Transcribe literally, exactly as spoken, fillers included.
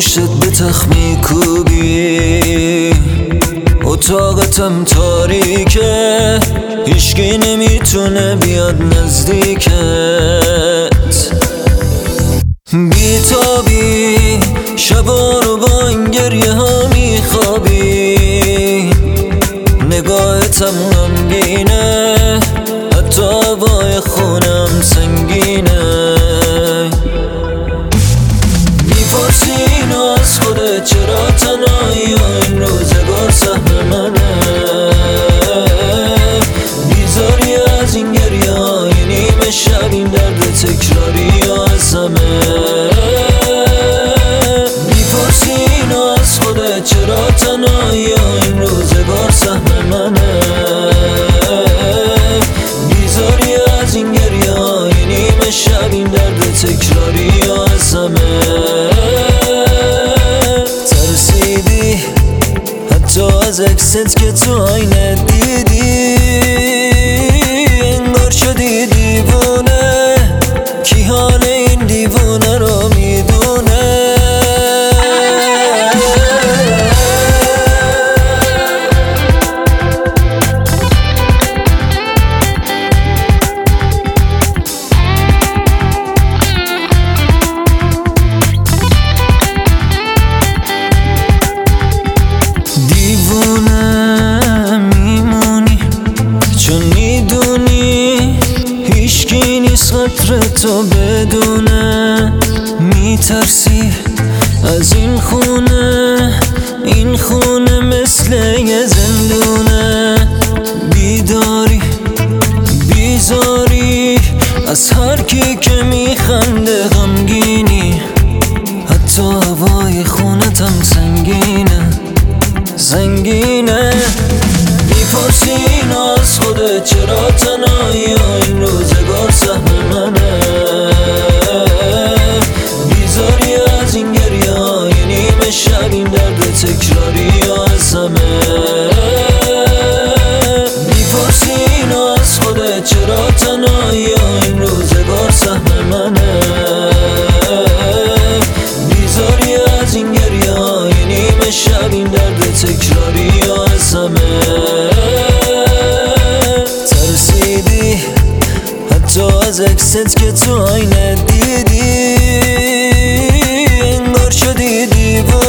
پشتت به تخت میکوبی، اتاقتم تاریکه، هیچکی نمیتونه بیاد نزدیکت. بیتابی شبا رو با این گریه ها میخوابی، نگاهتم غمگینه، حتی هوای خونم سنگینه. میپرسی اینو از خودت چرا تنهایی و این روزگار سهم منه، بیزاری از این گریه های نیمه شب، این درد تکراری یا از همه. میپرسی اینو از خودت چرا تنهایی و این روزگار سهم منه، بیزاری از این گریه های نیمه شب، این درد تکراری یا از همه. ترسیدی حتی از عکست که تو آینه دیدی، انگار شدی دیوونه، کی حال این دیوونه رو میدونه. دیوونه میمونی چون میدونی هیچکی نیست خاطر تو بدونه، میترسی از این خونه، این خونه مثل یه زندونه. بیداری بیزاری از هر کی که میخنده، غمگینی حتی هوای خونتم سنگینه سنگینه. میپرسی اینو از خودت چرا تنهایی و این روزگار سهم منه، بیزاری از این گریه های نیمه شب، این درد تکراری یا از همه. میپرسی اینو از خودت چرا تنهایی و این روزگار سهم منه، بیزاری از این گریه های نیمه شب، این درد تکراری یا از همه. ترسیدی حتی از عکست که تو آینه دیدی، انگار شدی دیوونه.